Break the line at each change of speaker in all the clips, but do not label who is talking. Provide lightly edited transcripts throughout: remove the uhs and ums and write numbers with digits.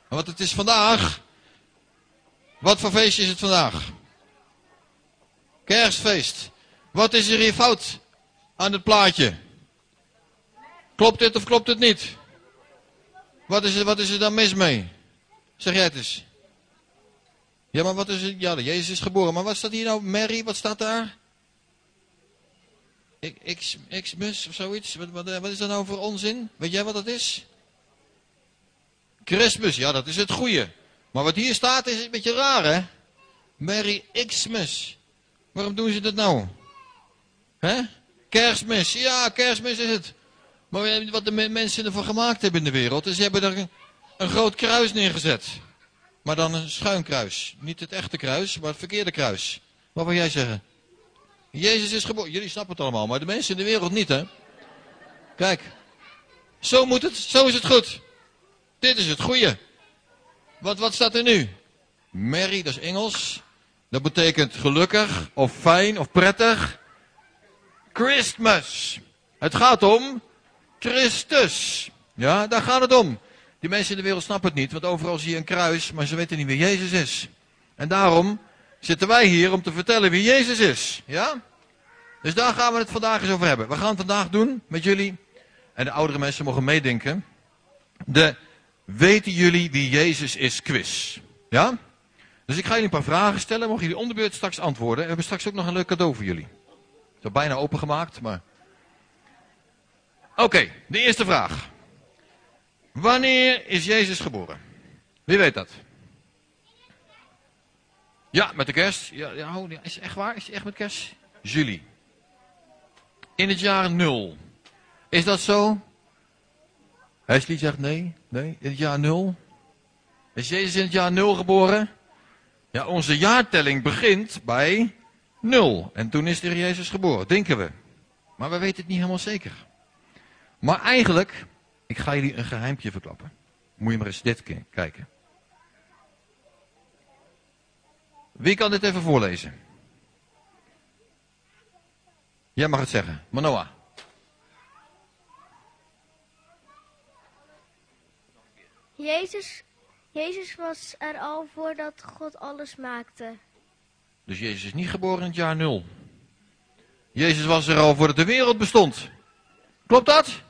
Want het is vandaag. Wat voor feestje is het vandaag? Kerstfeest. Wat is er hier fout aan het plaatje? Klopt dit of klopt het niet? Wat is er dan mis mee? Zeg jij het eens. Ja, maar wat is het? Ja, Jezus is geboren. Maar wat staat hier nou? Mary, wat staat daar? Xmas of zoiets? Wat is dat nou voor onzin? Weet jij wat dat is? Christmas, ja, dat is het goede. Maar wat hier staat is een beetje raar, hè? Merry Xmas. Waarom doen ze dat nou? Hè? Kerstmis, ja, kerstmis is het. Maar wat de mensen ervan gemaakt hebben in de wereld, is ze hebben er een groot kruis neergezet. Maar dan een schuin kruis. Niet het echte kruis, maar het verkeerde kruis. Wat wil jij zeggen? Jezus is geboren. Jullie snappen het allemaal, maar de mensen in de wereld niet, hè? Kijk. Zo moet het, zo is het goed. Dit is het goede. Wat staat er nu? Merry, dat is Engels. Dat betekent gelukkig, of fijn, of prettig. Christmas. Het gaat om Christus. Ja, daar gaat het om. Die mensen in de wereld snappen het niet, want overal zie je een kruis, maar ze weten niet wie Jezus is. En daarom zitten wij hier om te vertellen wie Jezus is. Ja? Dus daar gaan we het vandaag eens over hebben. We gaan het vandaag doen met jullie. En de oudere mensen mogen meedenken. De weten jullie wie Jezus is quiz. Ja? Dus ik ga jullie een paar vragen stellen. Mogen jullie om de beurt straks antwoorden. We hebben straks ook nog een leuk cadeau voor jullie. Het is bijna opengemaakt, maar... Oké, de eerste vraag. Wanneer is Jezus geboren? Wie weet dat? Ja, met de kerst. Ja, is het echt waar? Is het echt met kerst? Juli. In het jaar 0. Is dat zo? Hesley zegt nee. Nee, in het jaar 0. Is Jezus in het jaar 0 geboren? Ja, onze jaartelling begint bij 0. En toen is de Heer Jezus geboren, denken we. Maar we weten het niet helemaal zeker. Maar eigenlijk, ik ga jullie een geheimpje verklappen. Moet je maar eens dit kijken. Wie kan dit even voorlezen? Jij mag het zeggen. Manoah.
Jezus was er al voordat God alles maakte.
Dus Jezus is niet geboren in het jaar 0. Jezus was er al voordat de wereld bestond. Klopt dat?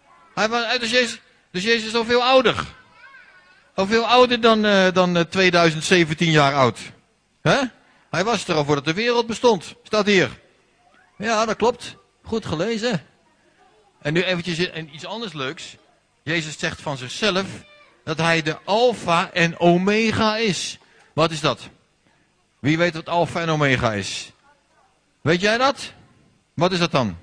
Dus Jezus is al veel ouder. Al veel ouder dan 2017 jaar oud. Hè? Hij was er al voordat de wereld bestond. Staat hier. Ja, dat klopt. Goed gelezen. En nu eventjes iets anders leuks. Jezus zegt van zichzelf dat hij de alfa en omega is. Wat is dat? Wie weet wat alfa en omega is? Weet jij dat? Wat is dat dan?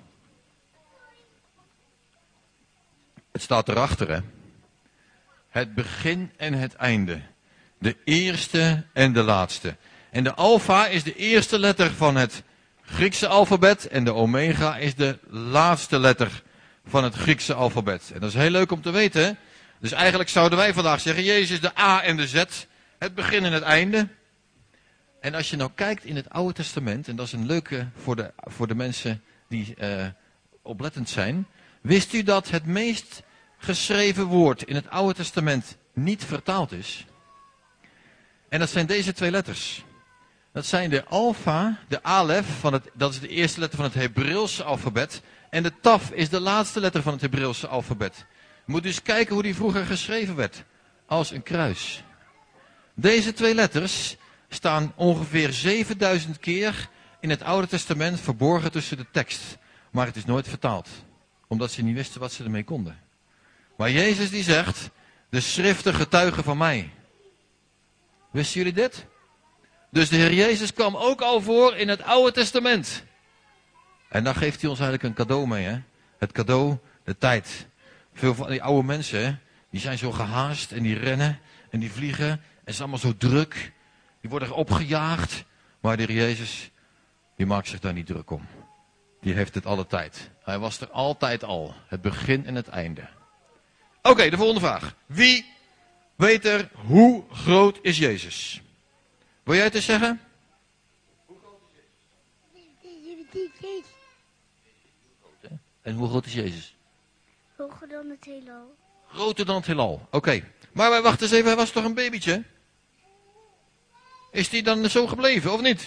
Het staat erachter, hè. Het begin en het einde. De eerste en de laatste. En de alfa is de eerste letter van het Griekse alfabet. En de omega is de laatste letter van het Griekse alfabet. En dat is heel leuk om te weten. Dus eigenlijk zouden wij vandaag zeggen, Jezus is de A en de Z. Het begin en het einde. En als je nou kijkt in het Oude Testament, en dat is een leuke voor de mensen die oplettend zijn. Wist u dat het meest geschreven woord in het Oude Testament niet vertaald is? En dat zijn deze twee letters. Dat zijn de alfa, de alef, dat is de eerste letter van het Hebreeuwse alfabet. En de taf is de laatste letter van het Hebreeuwse alfabet. Je moet dus kijken hoe die vroeger geschreven werd. Als een kruis. Deze twee letters staan ongeveer 7000 keer in het Oude Testament verborgen tussen de tekst. Maar het is nooit vertaald. Omdat ze niet wisten wat ze ermee konden. Maar Jezus die zegt, de schriften getuigen van mij. Wisten jullie dit? Dus de Heer Jezus kwam ook al voor in het Oude Testament. En dan geeft hij ons eigenlijk een cadeau mee. Hè? Het cadeau, de tijd. Veel van die oude mensen, hè? Die zijn zo gehaast en die rennen en die vliegen. En het is allemaal zo druk. Die worden opgejaagd. Maar de Heer Jezus, die maakt zich daar niet druk om. Die heeft het alle tijd. Hij was er altijd al. Het begin en het einde. Oké, de volgende vraag. Wie weet er hoe groot is Jezus? Wil jij het eens zeggen? Hoe groot is Jezus? En hoe groot is Jezus?
Hoger dan het heelal.
Groter dan het heelal. Oké. Maar wacht eens even, hij was toch een babytje? Is die dan zo gebleven, of niet?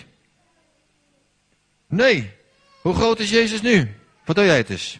Nee. Hoe groot is Jezus nu? Vertel jij het eens.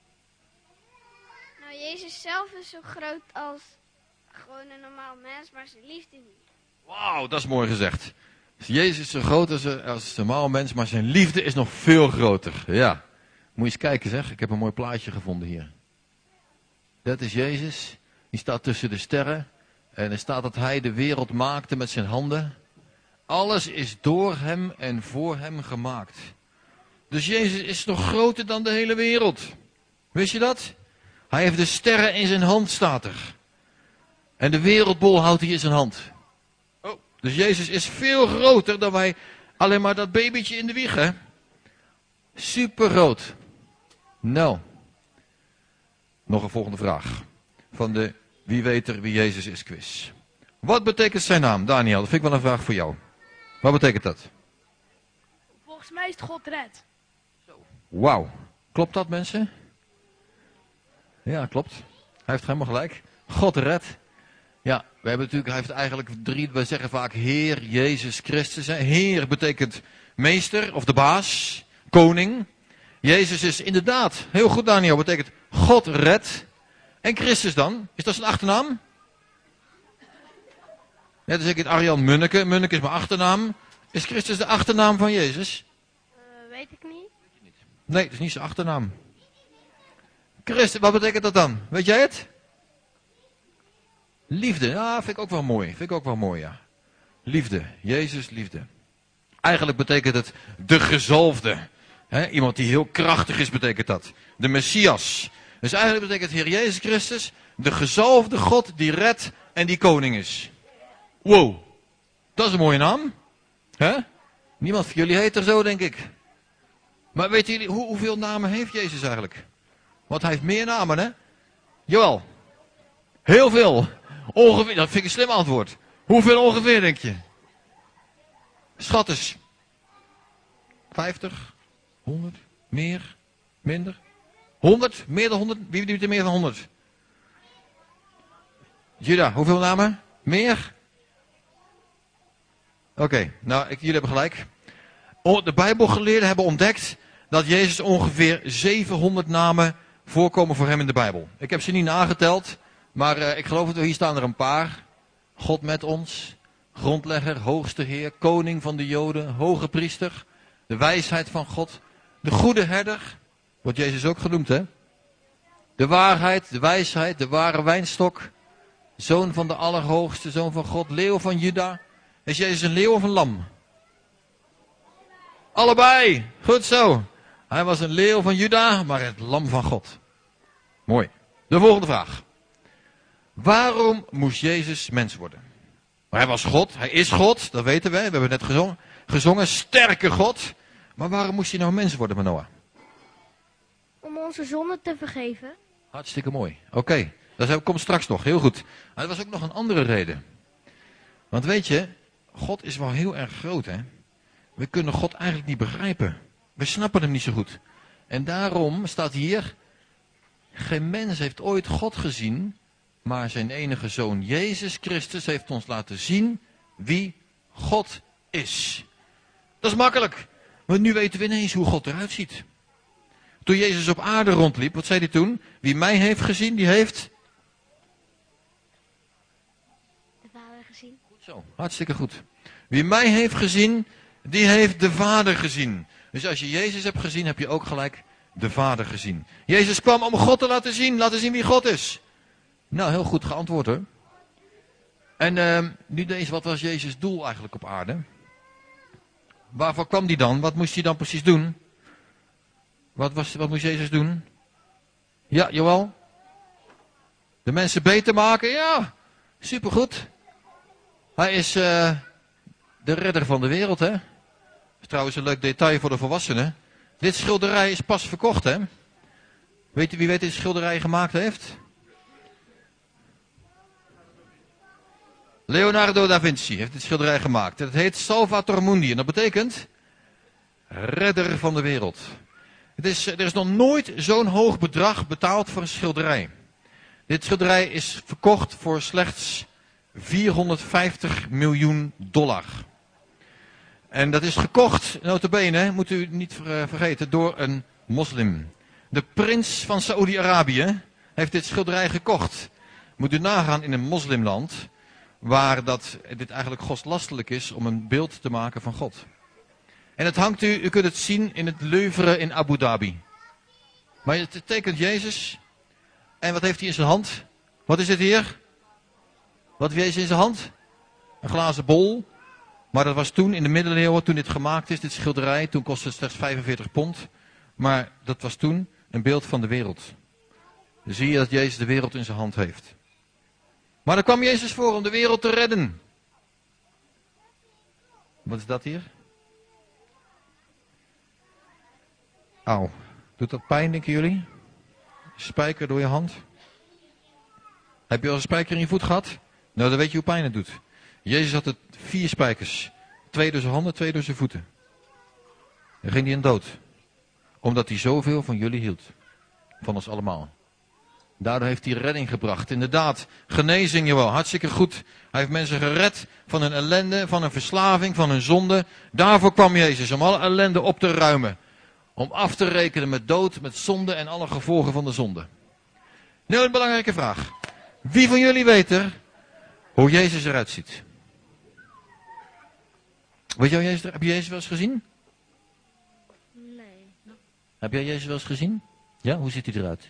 Nou, Jezus zelf is zo groot als gewoon een normaal mens, maar zijn liefde niet.
Wauw, dat is mooi gezegd. Jezus is zo groot als een normaal mens, maar zijn liefde is nog veel groter. Ja. Moet je eens kijken zeg, ik heb een mooi plaatje gevonden hier. Dat is Jezus. Die staat tussen de sterren. En er staat dat hij de wereld maakte met zijn handen. Alles is door hem en voor hem gemaakt. Dus Jezus is nog groter dan de hele wereld. Wist je dat? Hij heeft de sterren in zijn hand, staat er. En de wereldbol houdt hij in zijn hand. Oh, dus Jezus is veel groter dan wij alleen maar dat babytje in de wieg, hè? Super groot. Nou. Nog een volgende vraag. Van de Wie weet er wie Jezus is quiz. Wat betekent zijn naam, Daniel? Dat vind ik wel een vraag voor jou. Wat betekent dat?
Volgens mij is het God red.
Wauw. Klopt dat, mensen? Ja, klopt. Hij heeft helemaal gelijk. God redt. Ja, we hebben natuurlijk, hij heeft eigenlijk we zeggen vaak Heer Jezus Christus. Hè. Heer betekent meester of de baas, koning. Jezus is inderdaad, heel goed Daniel, betekent God redt. En Christus dan? Is dat zijn achternaam? Net als ik het Arjan Munneke. Munneke is mijn achternaam. Is Christus de achternaam van Jezus?
Weet ik niet.
Nee, het is niet zijn achternaam. Christus, wat betekent dat dan? Weet jij het? Liefde, ja, vind ik ook wel mooi, ja. Liefde, Jezus liefde. Eigenlijk betekent het de gezalfde. Iemand die heel krachtig is, betekent dat. De Messias. Dus eigenlijk betekent Heer Jezus Christus de gezalfde God die redt en die koning is. Wow, dat is een mooie naam. Niemand van jullie heet er zo, denk ik. Maar weten jullie, hoeveel namen heeft Jezus eigenlijk? Want hij heeft meer namen, hè? Jawel. Heel veel. Ongeveer, dat vind ik een slim antwoord. Hoeveel ongeveer, denk je? Schat eens. 50? 100? Meer? Minder? 100? Meer dan 100? Wie doet er meer dan 100? Juda, hoeveel namen? Meer? Oké, nou, jullie hebben gelijk. De Bijbelgeleerden hebben ontdekt dat Jezus ongeveer 700 namen voorkomen voor hem in de Bijbel. Ik heb ze niet nageteld, maar ik geloof dat hier staan er een paar. God met ons, grondlegger, hoogste Heer, koning van de Joden, hoge priester, de wijsheid van God, de goede herder, wordt Jezus ook genoemd, hè? De waarheid, de wijsheid, de ware wijnstok, zoon van de Allerhoogste, zoon van God, leeuw van Juda. Is Jezus een leeuw of een lam? Allebei, goed zo. Hij was een leeuw van Juda, maar het lam van God. Mooi. De volgende vraag. Waarom moest Jezus mens worden? Maar hij was God, hij is God, dat weten wij. We hebben net gezongen, sterke God. Maar waarom moest hij nou mens worden, Manoa?
Om onze zonde te vergeven.
Hartstikke mooi. Oké, dat komt straks nog, heel goed. Maar er was ook nog een andere reden. Want weet je, God is wel heel erg groot, hè. We kunnen God eigenlijk niet begrijpen. We snappen hem niet zo goed. En daarom staat hier, geen mens heeft ooit God gezien, maar zijn enige zoon Jezus Christus heeft ons laten zien wie God is. Dat is makkelijk, want nu weten we ineens hoe God eruit ziet. Toen Jezus op aarde rondliep, wat zei hij toen? Wie mij heeft gezien, die heeft
De Vader gezien.
Goed zo, hartstikke goed. Wie mij heeft gezien, die heeft de Vader gezien. Dus als je Jezus hebt gezien, heb je ook gelijk de Vader gezien. Jezus kwam om God te laten zien wie God is. Nou, heel goed geantwoord hoor. En nu deze, wat was Jezus' doel eigenlijk op aarde? Waarvoor kwam hij dan? Wat moest hij dan precies doen? Wat moest Jezus doen? Ja, Joël? De mensen beter maken? Ja, supergoed. Hij is de redder van de wereld, hè? Dat is trouwens een leuk detail voor de volwassenen. Dit schilderij is pas verkocht, hè? Wie weet dit schilderij gemaakt heeft? Leonardo da Vinci heeft dit schilderij gemaakt. Het heet Salvator Mundi en dat betekent redder van de wereld. Er is nog nooit zo'n hoog bedrag betaald voor een schilderij. Dit schilderij is verkocht voor slechts $450 miljoen. En dat is gekocht, nota bene, moet u niet vergeten, door een moslim. De prins van Saoedi-Arabië heeft dit schilderij gekocht. Moet u nagaan in een moslimland, waar dit eigenlijk godslastelijk is om een beeld te maken van God. En het hangt u kunt het zien in het Louvre in Abu Dhabi. Maar het tekent Jezus. En wat heeft hij in zijn hand? Wat is het hier? Wat heeft Jezus in zijn hand? Een glazen bol. Maar dat was toen in de middeleeuwen, toen dit gemaakt is, dit schilderij. Toen kostte het slechts 45 pond. Maar dat was toen een beeld van de wereld. Dan zie je dat Jezus de wereld in zijn hand heeft. Maar daar kwam Jezus voor om de wereld te redden. Wat is dat hier? Auw. Doet dat pijn, denken jullie? Spijker door je hand. Heb je al een spijker in je voet gehad? Nou, dan weet je hoe pijn het doet. Jezus had er 4 spijkers. 2 door zijn handen, 2 door zijn voeten. Dan ging hij in dood. Omdat hij zoveel van jullie hield. Van ons allemaal. Daardoor heeft hij redding gebracht. Inderdaad, genezing, jawel, hartstikke goed. Hij heeft mensen gered van hun ellende, van hun verslaving, van hun zonde. Daarvoor kwam Jezus, om alle ellende op te ruimen. Om af te rekenen met dood, met zonde en alle gevolgen van de zonde. Nu een belangrijke vraag. Wie van jullie weet er hoe Jezus eruit ziet? Weet je, heb je Jezus wel eens gezien?
Nee.
Heb jij Jezus wel eens gezien? Ja, hoe ziet hij eruit?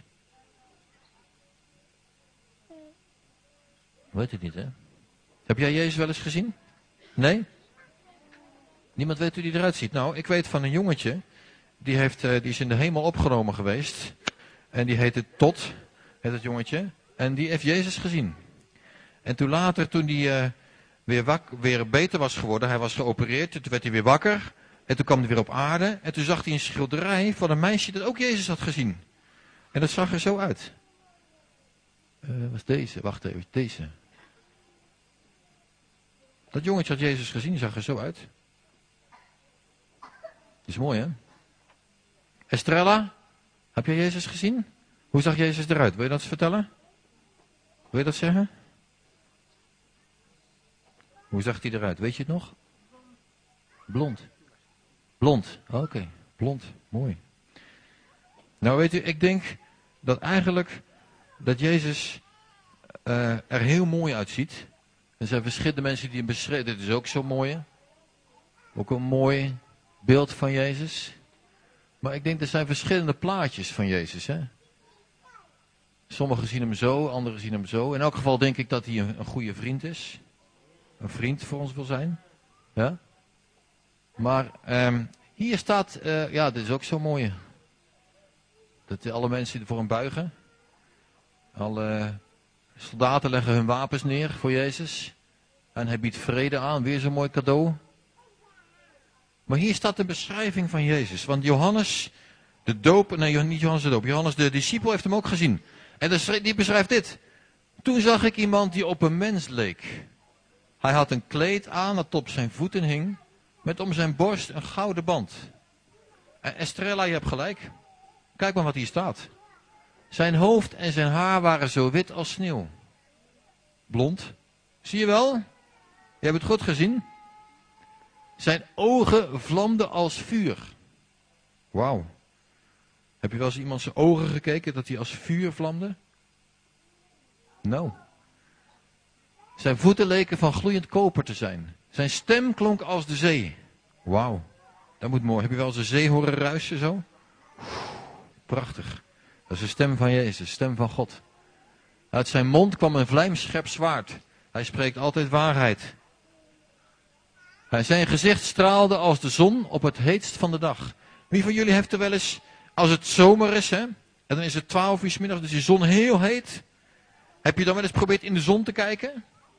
Weet het niet, hè? Heb jij Jezus wel eens gezien? Nee? Niemand weet hoe hij eruit ziet. Nou, ik weet van een jongetje, die is in de hemel opgenomen geweest. En die heette Tot, heet het jongetje. En die heeft Jezus gezien. En toen later, toen hij weer beter was geworden, hij was geopereerd, toen werd hij weer wakker. En toen kwam hij weer op aarde. En toen zag hij een schilderij van een meisje dat ook Jezus had gezien. En dat zag er zo uit. Was deze? Wacht even, deze. Dat jongetje had Jezus gezien, zag er zo uit. Dat is mooi, hè? Estrella, heb jij Jezus gezien? Hoe zag Jezus eruit? Wil je dat eens vertellen? Wil je dat zeggen? Hoe zag hij eruit? Weet je het nog? Blond. Blond, oké. Blond, mooi. Nou weet u, ik denk dat eigenlijk dat Jezus er heel mooi uitziet. Er zijn verschillende mensen die hem beschrijven. Dit is ook zo mooi, hè? Ook een mooi beeld van Jezus. Maar ik denk er zijn verschillende plaatjes van Jezus, hè? Sommigen zien hem zo, anderen zien hem zo. In elk geval denk ik dat hij een goede vriend is. Een vriend voor ons wil zijn. Ja? Maar hier staat, ja, dit is ook zo mooi. Dat alle mensen voor hem buigen. Alle soldaten leggen hun wapens neer voor Jezus. En hij biedt vrede aan, weer zo'n mooi cadeau. Maar hier staat de beschrijving van Jezus. Want Johannes de doop, nee, niet Johannes de doop, Johannes de discipel heeft hem ook gezien. En die beschrijft dit. Toen zag ik iemand die op een mens leek. Hij had een kleed aan dat op zijn voeten hing, met om zijn borst een gouden band. En Estrella, je hebt gelijk. Kijk maar wat hier staat. Zijn hoofd en zijn haar waren zo wit als sneeuw. Blond. Zie je wel? Je hebt het goed gezien. Zijn ogen vlamden als vuur. Wauw. Heb je wel eens iemand zijn ogen gekeken dat hij als vuur vlamde? Nou. Zijn voeten leken van gloeiend koper te zijn. Zijn stem klonk als de zee. Wauw. Dat moet mooi. Heb je wel eens een zee horen ruisen zo? Prachtig. Dat is de stem van Jezus, de stem van God. Uit zijn mond kwam een vlijmscherp zwaard. Hij spreekt altijd waarheid. Zijn gezicht straalde als de zon op het heetst van de dag. Wie van jullie heeft er wel eens, als het zomer is, hè, en dan is het 12 uur 's middags, dus de zon heel heet. Heb je dan wel eens geprobeerd in de zon te kijken?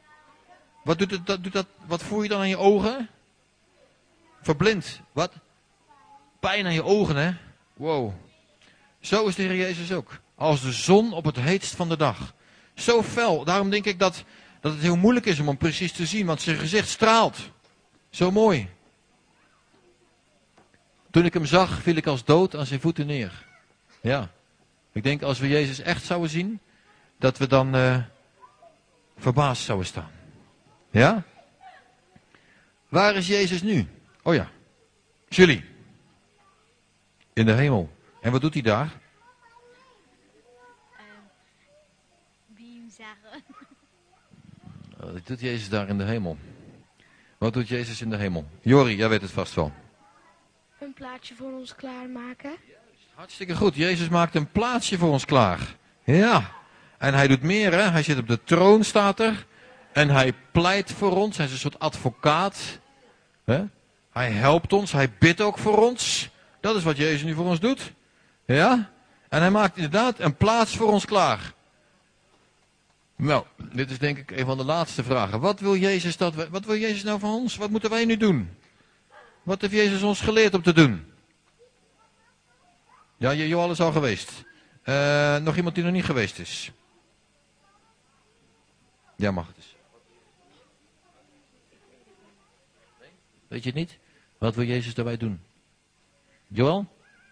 Wat voel je dan aan je ogen? Verblind. Wat? Pijn aan je ogen, hè? Wow. Zo is de Heer Jezus ook. Als de zon op het heetst van de dag. Zo fel. Daarom denk ik dat het heel moeilijk is om hem precies te zien, want zijn gezicht straalt. Zo mooi. Toen ik hem zag, viel ik als dood aan zijn voeten neer. Ja. Ik denk als we Jezus echt zouden zien, dat we dan verbaasd zouden staan. Ja? Waar is Jezus nu? Oh ja, Julie. In de hemel. En wat doet hij daar?
Beam zeggen.
Wat doet Jezus daar in de hemel? Wat doet Jezus in de hemel? Jori, jij weet het vast wel.
Een plaatje voor ons klaarmaken.
Hartstikke goed. Jezus maakt een plaatsje voor ons klaar. Ja. En hij doet meer, hè. Hij zit op de troon, staat er. En hij pleit voor ons. Hij is een soort advocaat. Hè? Hij helpt ons. Hij bidt ook voor ons. Dat is wat Jezus nu voor ons doet. Ja. En hij maakt inderdaad een plaats voor ons klaar. Nou, dit is denk ik een van de laatste vragen. Wat wil Jezus nou van ons? Wat moeten wij nu doen? Wat heeft Jezus ons geleerd om te doen? Ja, Johan is al geweest. Nog iemand die nog niet geweest is? Ja, mag het eens. Weet je het niet? Wat wil Jezus daarbij doen? Johan?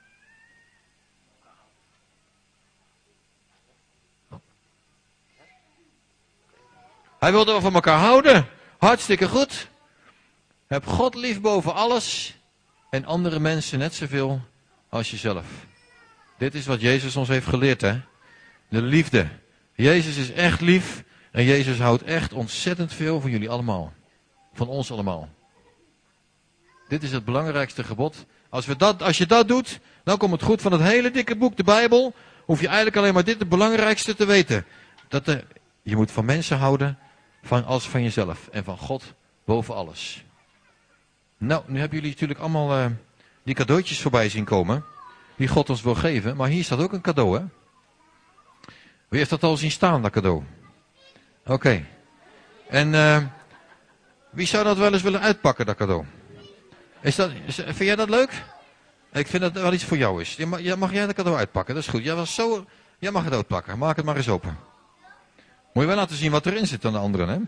Hij wil dat we van elkaar houden. Hartstikke goed. Heb God lief boven alles. En andere mensen net zoveel als jezelf. Dit is wat Jezus ons heeft geleerd, hè. De liefde. Jezus is echt lief. En Jezus houdt echt ontzettend veel van jullie allemaal. Van ons allemaal. Dit is het belangrijkste gebod. Als je dat doet, dan komt het goed. Van het hele dikke boek, de Bijbel, hoef je eigenlijk alleen maar dit het belangrijkste te weten. Je moet van mensen houden als van jezelf. En van God boven alles. Nou, nu hebben jullie natuurlijk allemaal die cadeautjes voorbij zien komen. Die God ons wil geven. Maar hier staat ook een cadeau, hè. Wie heeft dat al zien staan, dat cadeau? Oké. En wie zou dat wel eens willen uitpakken, dat cadeau? Vind jij dat leuk? Ik vind dat wel iets voor jou is. Mag jij dat cadeau uitpakken? Dat is goed. Jij mag het uitpakken. Maak het maar eens open. Moet je wel laten zien wat erin zit aan de anderen, hè?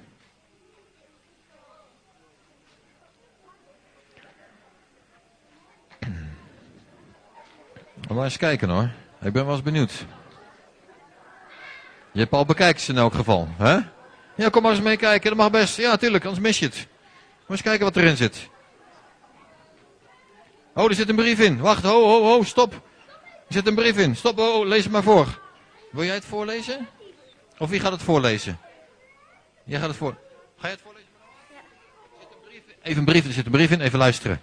Maar eens kijken hoor. Ik ben wel eens benieuwd. Je hebt al bekijkt in elk geval, hè? Ja, kom maar eens meekijken. Dat mag best. Ja, tuurlijk, anders mis je het. Maar eens kijken wat erin zit. Oh, er zit een brief in. Wacht, ho, stop. Er zit een brief in. Stop, lees het maar voor. Wil jij het voorlezen? Of wie gaat het voorlezen? Jij gaat het voor. Ga je het voorlezen? Ja. Er zit een brief in. Even luisteren.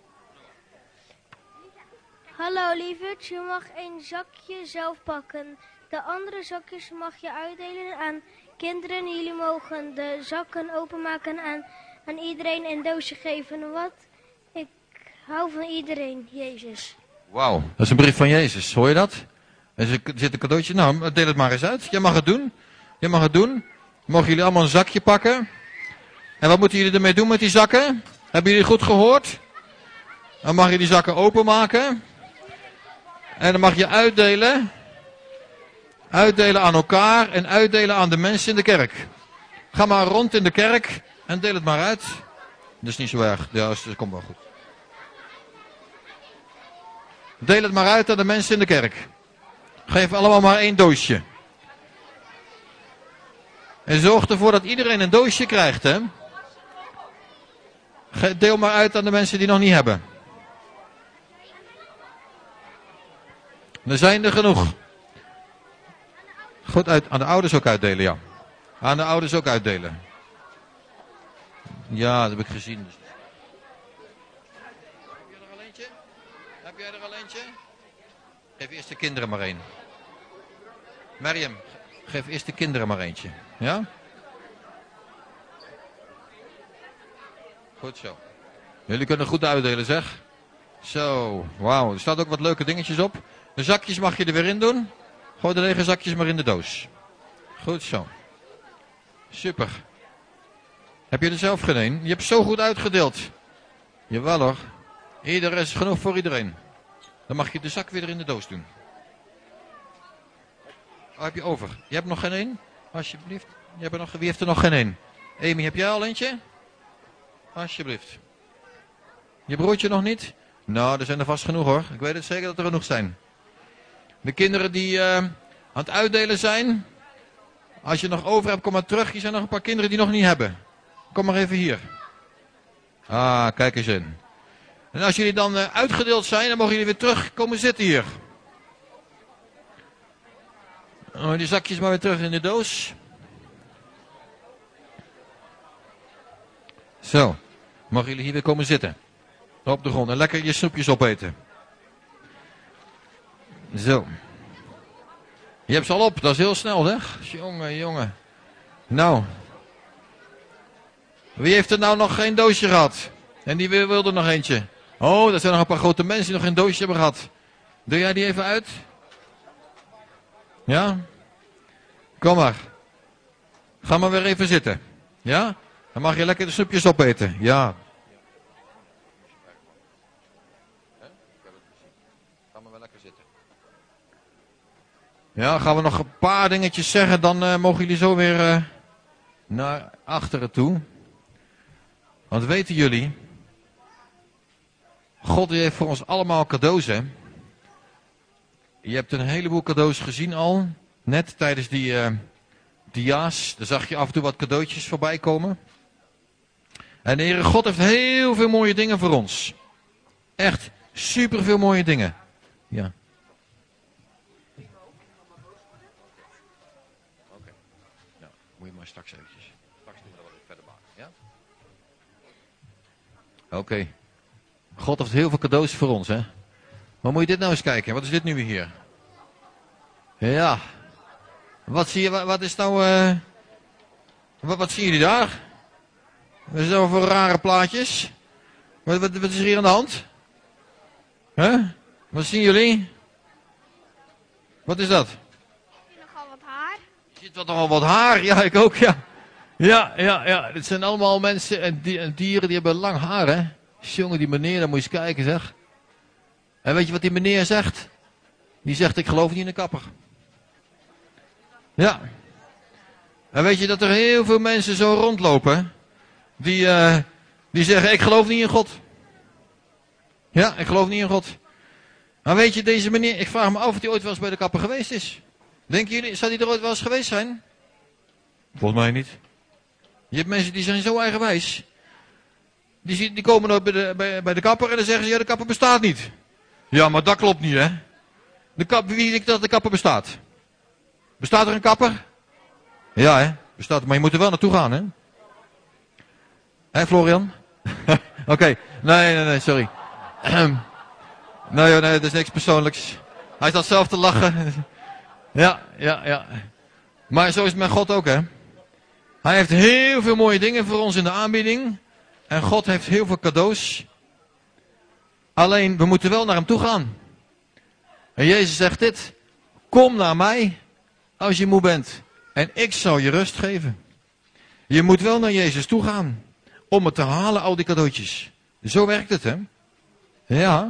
Hallo lieverd, je mag een zakje zelf pakken. De andere zakjes mag je uitdelen aan kinderen. Jullie mogen de zakken openmaken en aan iedereen een doosje geven. Wat? Ik hou van iedereen, Jezus.
Wauw, dat is een brief van Jezus. Hoor je dat? Er zit een cadeautje. Nou, deel het maar eens uit. Jij mag het doen. Mogen jullie allemaal een zakje pakken? En wat moeten jullie ermee doen met die zakken? Hebben jullie goed gehoord? Dan mag je die zakken openmaken. En dan mag je uitdelen. Uitdelen aan elkaar en uitdelen aan de mensen in de kerk. Ga maar rond in de kerk en deel het maar uit. Dat is niet zo erg. Ja, dat komt wel goed. Deel het maar uit aan de mensen in de kerk. Geef allemaal maar 1 doosje. En zorg ervoor dat iedereen een doosje krijgt, hè. Deel maar uit aan de mensen die nog niet hebben. Er zijn er genoeg. Goed, aan de ouders ook uitdelen, ja. Aan de ouders ook uitdelen. Ja, dat heb ik gezien. Dus. Heb jij er al eentje? Geef eerst de kinderen maar 1. Mariam, geef eerst de kinderen maar eentje. Ja? Goed zo. Jullie kunnen goed uitdelen, zeg. Zo, wauw. Er staan ook wat leuke dingetjes op. De zakjes mag je er weer in doen. Gooi de lege zakjes maar in de doos. Goed zo. Super. Heb je er zelf geen een? Je hebt zo goed uitgedeeld. Jawel hoor. Iedereen is genoeg voor iedereen. Dan mag je de zak weer in de doos doen. Oh, heb je over? Je hebt nog geen een? Alsjeblieft. Wie heeft er nog geen een? Amy, heb jij al eentje? Alsjeblieft. Je broertje nog niet? Nou, er zijn er vast genoeg hoor. Ik weet het zeker dat er genoeg zijn. De kinderen die aan het uitdelen zijn. Als je nog over hebt, kom maar terug. Hier zijn nog een paar kinderen die nog niet hebben. Kom maar even hier. Ah, kijk eens in. En als jullie dan uitgedeeld zijn, dan mogen jullie weer terug komen zitten hier. Oh, die zakjes maar weer terug in de doos. Zo, mogen jullie hier weer komen zitten. Op de grond en lekker je snoepjes opeten. Zo. Je hebt ze al op, dat is heel snel, hè? Jongen. Nou. Wie heeft er nou nog geen doosje gehad? En die wilde nog eentje. Oh, dat zijn nog een paar grote mensen die nog geen doosje hebben gehad. Doe jij die even uit? Ja? Kom maar. Ga maar weer even zitten. Ja? Dan mag je lekker de snoepjes opeten. Ja. Ga maar weer lekker zitten. Ja, gaan we nog een paar dingetjes zeggen. Dan mogen jullie zo weer naar achteren toe. Want weten jullie, God die heeft voor ons allemaal cadeaus, hè. Je hebt een heleboel cadeaus gezien al. Net tijdens die dia's. Daar zag je af en toe wat cadeautjes voorbij komen. En de Heere God heeft heel veel mooie dingen voor ons. Echt super veel mooie dingen. Ja. Oké. Nou, moet je maar straks eventjes. Straks doen we dat wat verder maken. Ja? Oké. God heeft heel veel cadeaus voor ons, hè. Maar moet je dit nou eens kijken. Wat is dit nu weer hier? Ja. Wat zie je, wat is nou, wat zien jullie daar? Wat is dat voor rare plaatjes? Wat is er hier aan de hand? Huh? Wat zien jullie? Wat is dat?
Heb je nogal wat haar?
Je ziet nogal wat haar, ja, ik ook, ja. Ja. Dit zijn allemaal mensen en dieren die hebben lang haar, hè. Jongen, die meneer, daar moet je eens kijken, zeg. En weet je wat die meneer zegt? Die zegt, ik geloof niet in de kapper. Ja. En weet je dat er heel veel mensen zo rondlopen, die zeggen, ik geloof niet in God. Ja, ik geloof niet in God. Maar weet je, deze meneer, ik vraag me af of hij ooit wel eens bij de kapper geweest is. Denken jullie, zou hij er ooit wel eens geweest zijn? Volgens mij niet. Je hebt mensen die zijn zo eigenwijs. Die komen dan bij de kapper en dan zeggen ze, ja, de kapper bestaat niet. Ja, maar dat klopt niet, hè. Wie denkt dat de kapper bestaat? Bestaat er een kapper? Ja, hè. Bestaat, maar je moet er wel naartoe gaan, hè. Hé, Florian? Oké. Nee, sorry. Nee, dat is niks persoonlijks. Hij staat zelf te lachen. Ja. Maar zo is het met God ook, hè. Hij heeft heel veel mooie dingen voor ons in de aanbieding. En God heeft heel veel cadeaus. Alleen, we moeten wel naar hem toe gaan. En Jezus zegt dit. Kom naar mij als je moe bent. En ik zal je rust geven. Je moet wel naar Jezus toe gaan. Om het te halen, al die cadeautjes. Zo werkt het, hè. Ja.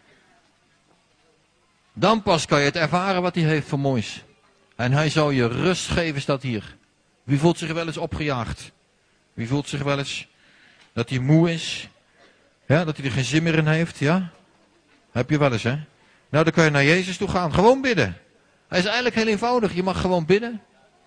Dan pas kan je het ervaren wat hij heeft voor moois. En hij zal je rust geven, staat hier. Wie voelt zich wel eens opgejaagd? Wie voelt zich wel eens dat hij moe is? Ja, dat hij er geen zin meer in heeft, ja? Heb je wel eens, hè? Nou, dan kan je naar Jezus toe gaan. Gewoon bidden. Hij is eigenlijk heel eenvoudig. Je mag gewoon bidden.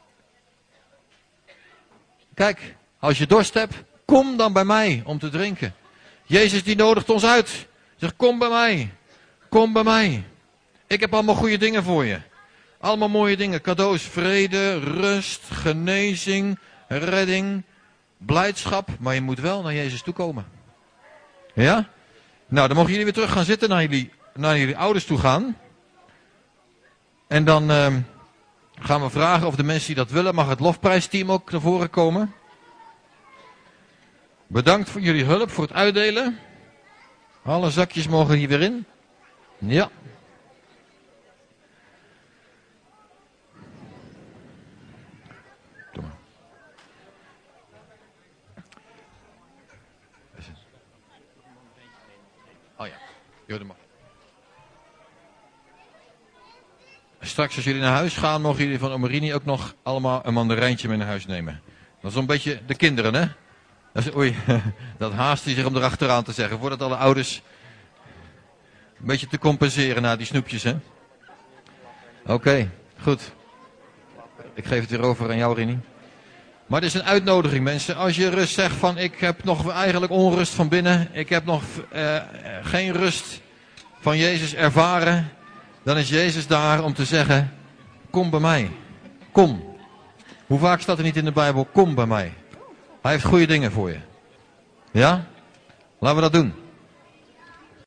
Kijk, als je dorst hebt, kom dan bij mij om te drinken. Jezus die nodigt ons uit. Zegt, kom bij mij. Kom bij mij. Ik heb allemaal goede dingen voor je. Allemaal mooie dingen. Cadeaus, vrede, rust, genezing, redding, blijdschap. Maar je moet wel naar Jezus toe komen. Ja? Nou, dan mogen jullie weer terug gaan zitten, naar jullie ouders toe gaan. En dan gaan we vragen of de mensen die dat willen, mag het lofprijsteam ook naar voren komen. Bedankt voor jullie hulp, voor het uitdelen. Alle zakjes mogen hier weer in. Ja. Doe maar. Oh ja, doe maar. Straks als jullie naar huis gaan, mogen jullie van Omerini ook nog allemaal een mandarijntje mee naar huis nemen. Dat is een beetje de kinderen, hè? Oei, dat haast hij zich om erachteraan te zeggen, voordat alle ouders een beetje te compenseren na die snoepjes, hè? Oké, goed. Ik geef het weer over aan jou, Rini. Maar het is een uitnodiging, mensen. Als je rust zegt van, ik heb nog eigenlijk onrust van binnen. Ik heb nog geen rust van Jezus ervaren. Dan is Jezus daar om te zeggen, kom bij mij. Kom. Hoe vaak staat er niet in de Bijbel, kom bij mij. Hij heeft goede dingen voor je. Ja? Laten we dat doen.